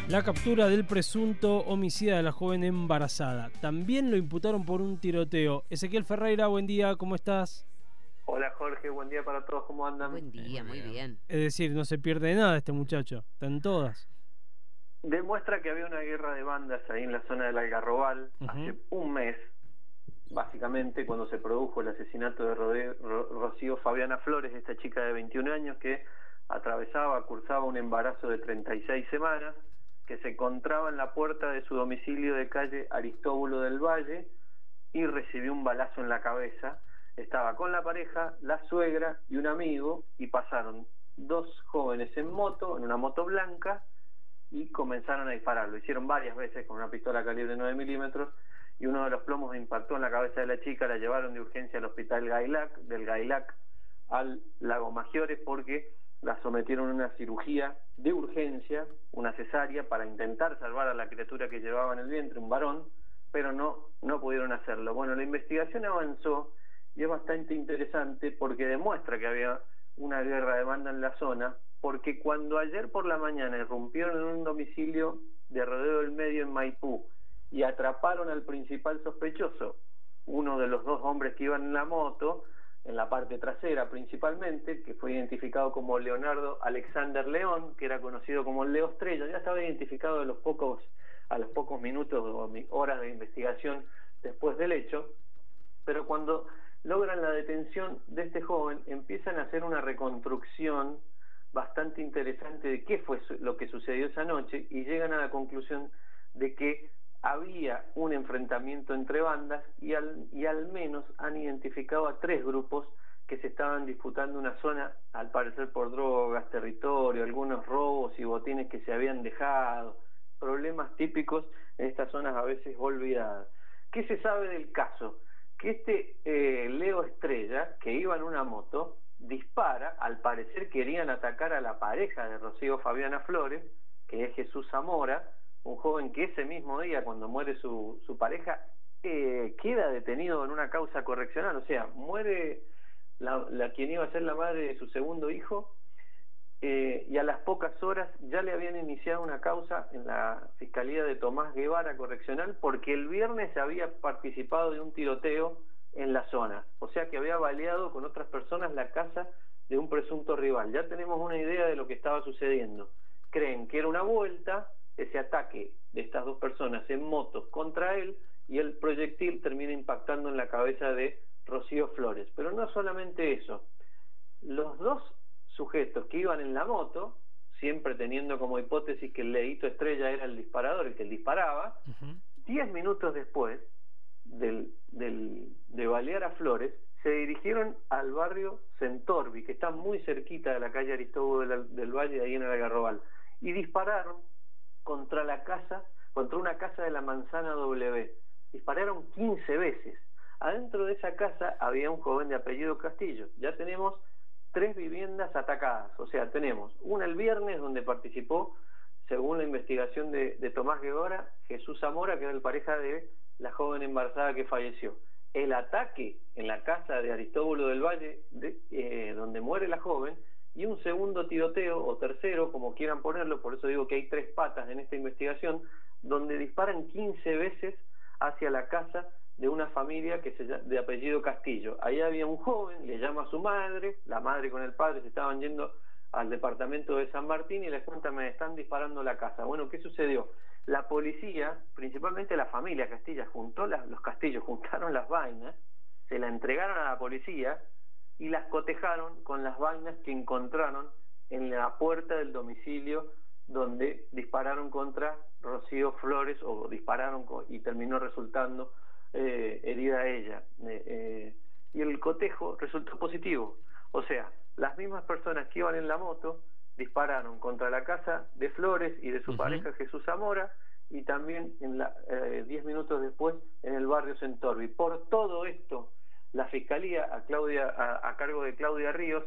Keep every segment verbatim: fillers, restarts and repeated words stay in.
La captura del presunto homicida de la joven embarazada. También lo imputaron por un tiroteo. Ezequiel Ferreira, buen día, ¿cómo estás? Hola Jorge, buen día para todos, ¿cómo andan? Buen día, muy bien. muy bien. Es decir, no se pierde de nada este muchacho, está en todas. Demuestra que había una guerra de bandas ahí en la zona del Algarrobal, uh-huh. hace un mes, básicamente, cuando se produjo el asesinato de Rode, Ro, Rocío Fabiana Flores, esta chica de veintiún años que atravesaba, cursaba un embarazo de treinta y seis semanas, que se encontraba en la puerta de su domicilio de calle Aristóbulo del Valle y recibió un balazo en la cabeza. Estaba con la pareja, la suegra y un amigo, y pasaron dos jóvenes en moto, en una moto blanca, y comenzaron a disparar. Lo hicieron varias veces con una pistola calibre nueve milímetros, y uno de los plomos impactó en la cabeza de la chica. La llevaron de urgencia al hospital Gailac, del Gailac al Lago Maggiore, porque la sometieron a una cirugía de urgencia, una cesárea, para intentar salvar a la criatura que llevaba en el vientre, un varón, pero no, no pudieron hacerlo. Bueno, la investigación avanzó, y es bastante interesante porque demuestra que había una guerra de banda en la zona, porque cuando ayer por la mañana irrumpieron en un domicilio de Rodeo del Medio en Maipú y atraparon al principal sospechoso, uno de los dos hombres que iban en la moto, en la parte trasera principalmente, que fue identificado como Leonardo Alexander León, que era conocido como Leo Estrella, ya estaba identificado a los pocos, a los pocos minutos o horas de investigación después del hecho, pero cuando logran la detención de este joven, empiezan a hacer una reconstrucción bastante interesante de qué fue lo que sucedió esa noche, y llegan a la conclusión de que había un enfrentamiento entre bandas, y al, y al menos han identificado a tres grupos que se estaban disputando una zona, al parecer por drogas, territorio, algunos robos y botines que se habían dejado, problemas típicos en estas zonas a veces olvidadas. ¿Qué se sabe del caso? Que este eh, Leo Estrella, que iba en una moto, dispara. Al parecer querían atacar a la pareja de Rocío Fabiana Flores, que es Jesús Zamora, un joven que ese mismo día, cuando muere su, su pareja, eh, queda detenido en una causa correccional, o sea, muere la, la quien iba a ser la madre de su segundo hijo, eh, y a las pocas horas ya le habían iniciado una causa en la Fiscalía de Tomás Guevara Correccional, porque el viernes había participado de un tiroteo en la zona, o sea que había baleado con otras personas la casa de un presunto rival. Ya tenemos una idea de lo que estaba sucediendo. Creen que era una vuelta, ese ataque de estas dos personas en motos contra él, y el proyectil termina impactando en la cabeza de Rocío Flores. Pero no solamente eso, los dos sujetos que iban en la moto, siempre teniendo como hipótesis que el Leito Estrella era el disparador, el que disparaba, uh-huh. diez minutos después del, del, de balear a Flores, se dirigieron al barrio Centorbi, que está muy cerquita de la calle Aristóbulo del, del Valle, ahí en el Algarrobal, y dispararon contra la casa, contra una casa de la Manzana W. Dispararon quince veces. Adentro de esa casa había un joven de apellido Castillo. Ya tenemos tres viviendas atacadas, o sea, tenemos una el viernes donde participó, según la investigación de, de Tomás Guevara, Jesús Zamora, que era el pareja de la joven embarazada que falleció. El ataque en la casa de Aristóbulo del Valle, de, eh, donde muere la joven, y un segundo tiroteo, o tercero, como quieran ponerlo, por eso digo que hay tres patas en esta investigación, donde disparan quince veces hacia la casa de una familia que se llama, de apellido Castillo. Ahí había un joven, le llama a su madre, la madre con el padre se estaban yendo al departamento de San Martín y les cuenta: me están disparando la casa. Bueno, ¿qué sucedió? La policía, principalmente la familia Castilla, juntó las, los Castillos, juntaron las vainas, se la entregaron a la policía y las cotejaron con las vainas que encontraron en la puerta del domicilio donde dispararon contra Rocío Flores, o dispararon con, y terminó resultando eh, herida ella. Eh, eh, y el cotejo resultó positivo. O sea, las mismas personas que iban en la moto dispararon contra la casa de Flores y de su uh-huh. pareja Jesús Zamora, y también en la, eh, diez minutos después en el barrio Centorbi. Por todo esto, la Fiscalía, a, Claudia, a, a cargo de Claudia Ríos,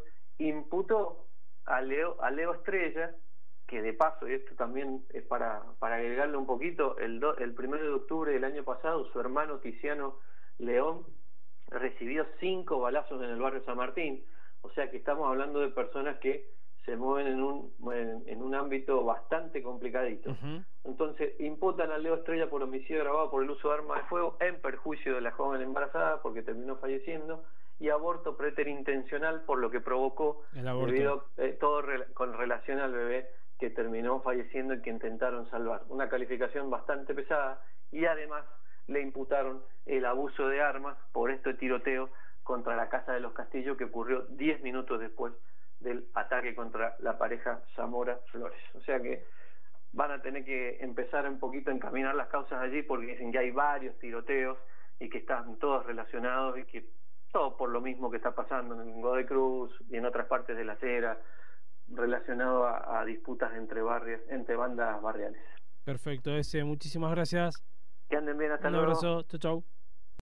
imputó a Leo, a Leo Estrella, que de paso, y esto también es para, para agregarle un poquito, el, do, el primero de octubre del año pasado, su hermano Tiziano León recibió cinco balazos en el barrio San Martín. O sea que estamos hablando de personas que se mueven en un en, en un ámbito bastante complicadito. Uh-huh. Entonces imputan a Leo Estrella por homicidio agravado por el uso de arma de fuego en perjuicio de la joven embarazada porque terminó falleciendo, y aborto preterintencional por lo que provocó el aborto. debido eh, todo re, con relación al bebé que terminó falleciendo y que intentaron salvar. Una calificación bastante pesada, y además le imputaron el abuso de armas por este tiroteo contra la Casa de los Castillos que ocurrió diez minutos después del ataque contra la pareja Zamora Flores. O sea que van a tener que empezar un poquito a encaminar las causas allí, porque dicen que hay varios tiroteos y que están todos relacionados, y que todo por lo mismo que está pasando en Godoy Cruz y en otras partes de la acera, relacionado a, a disputas entre barrios, entre bandas barriales. Perfecto, ese, muchísimas gracias. Que anden bien, hasta luego. Un abrazo, chau chau.